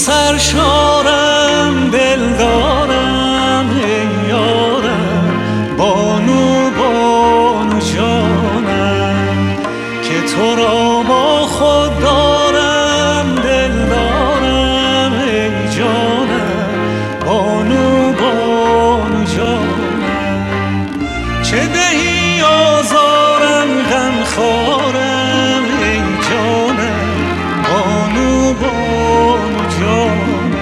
سرشارم دلدارم ای یارم بانو بانو جانم که تو را با خود دارم دلدارم ای جانم بانو بانو جانم چه دهی آزارم غم خارم ای جانم بانو بانو جانم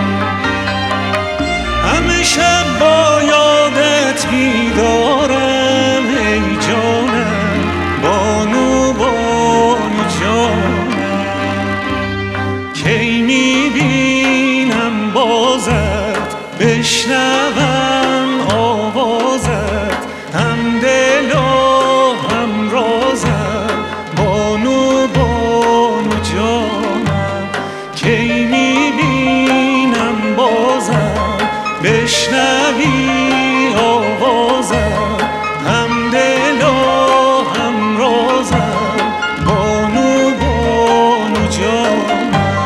همه شب با یادت بیدارم ای جانم بانو بانو جانم کی میبینم بازت بشنوم آوازت هم دل و هم رازم بانو بانو جانم کی میبینم بازم بشنوی آوازم هم دل و هم رازم بانو بانو جانم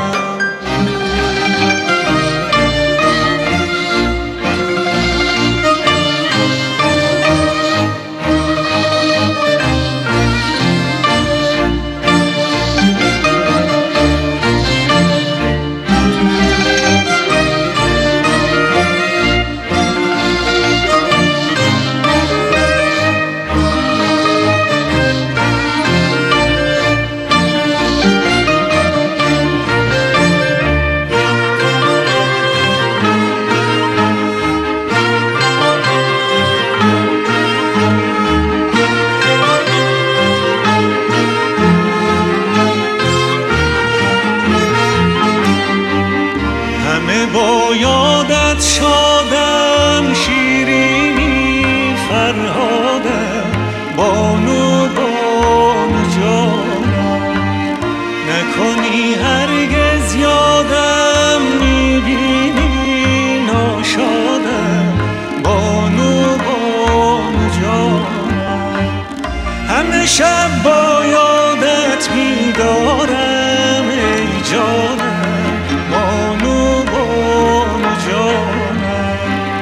با یادت شادم شیرینی فرهادم بانو بانو جانم نکنی هرگز یادم میبینی ناشادم بانو بانو جانم همه شب با یادت بیدارم ای جانم بانو بانو جانم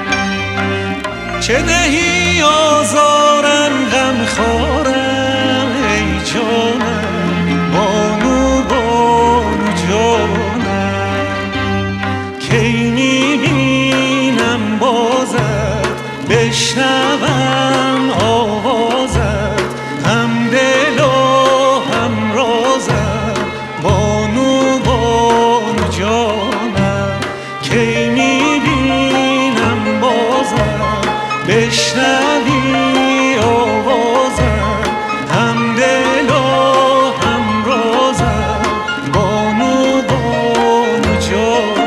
چه دهی آزارم غم خارم ای جانم بانو بانو جانم کی میبینم بازت بشنوم آوازت هم دل و هم رازم بانو بانو جانم کی میبینم بازم بشنوی آوازم هم دل و هم رازم بانو بانو جانم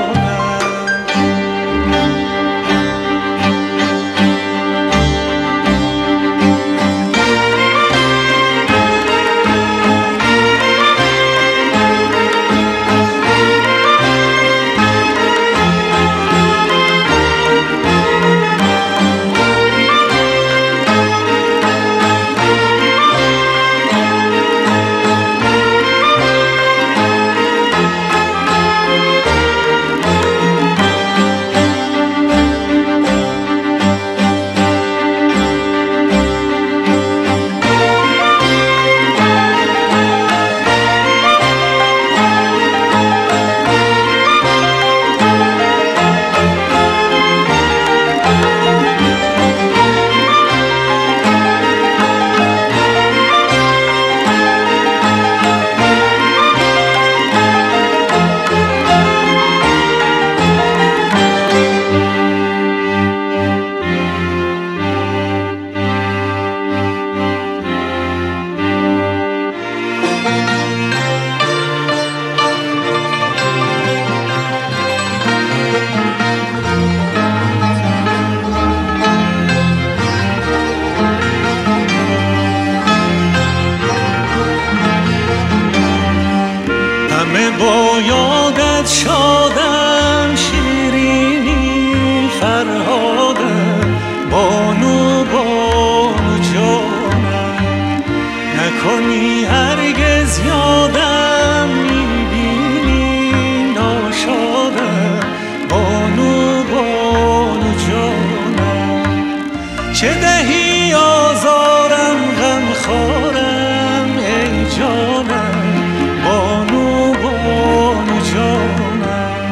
چه دهی آزارم غم خورم ای جانم بانو بانو جانم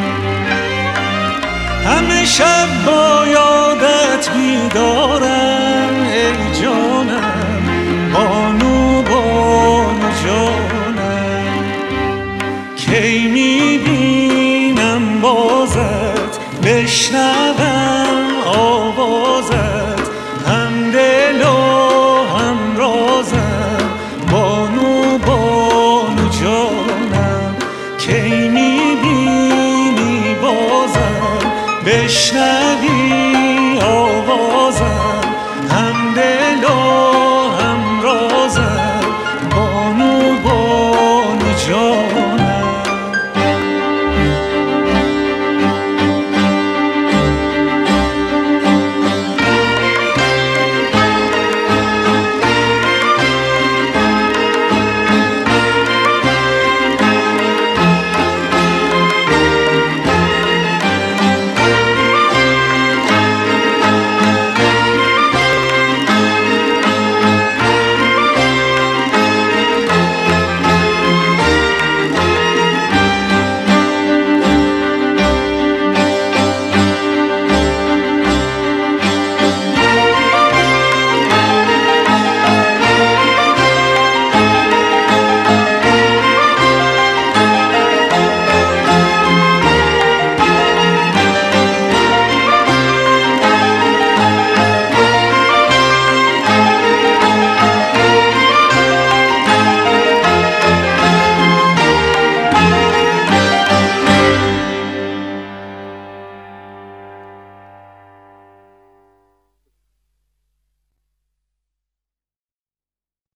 همه شب با یادت بیدارم ای جانم بانو بانو جانم کی میبینم بازت بشنوم آوازت هم دل و هم رازم بانو بانو جانم کی میبینی بازم بشنوی